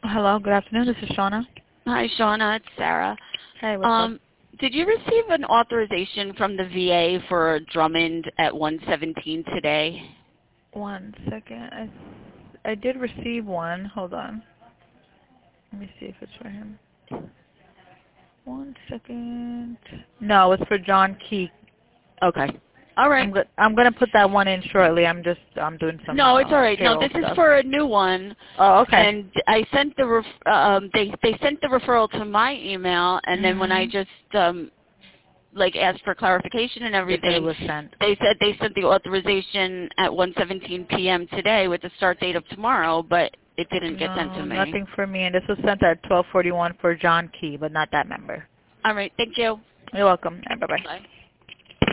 Hello, good afternoon. This is Shauna. Hi, Shauna. It's Sarah. Hey, what's up? Did you receive an authorization from the VA for Drummond at 117 today? 1 second. I did receive one. Hold on. Let me see if it's for him. 1 second. No, it's for John Key. Okay. All right. I'm gonna put that one in shortly. I'm doing some. No, it's all right. No, this stuff. is for a new one. Oh, okay. And I sent the they sent the referral to my email, and then when I just asked for clarification and everything, it was sent. they said they sent the authorization at 1:17 p.m. today with the start date of tomorrow, but it didn't get sent to me. Nothing for me, and this was sent at 12:41 for John Key, but not that member. All right. Thank you. You're welcome. Bye bye. Bye.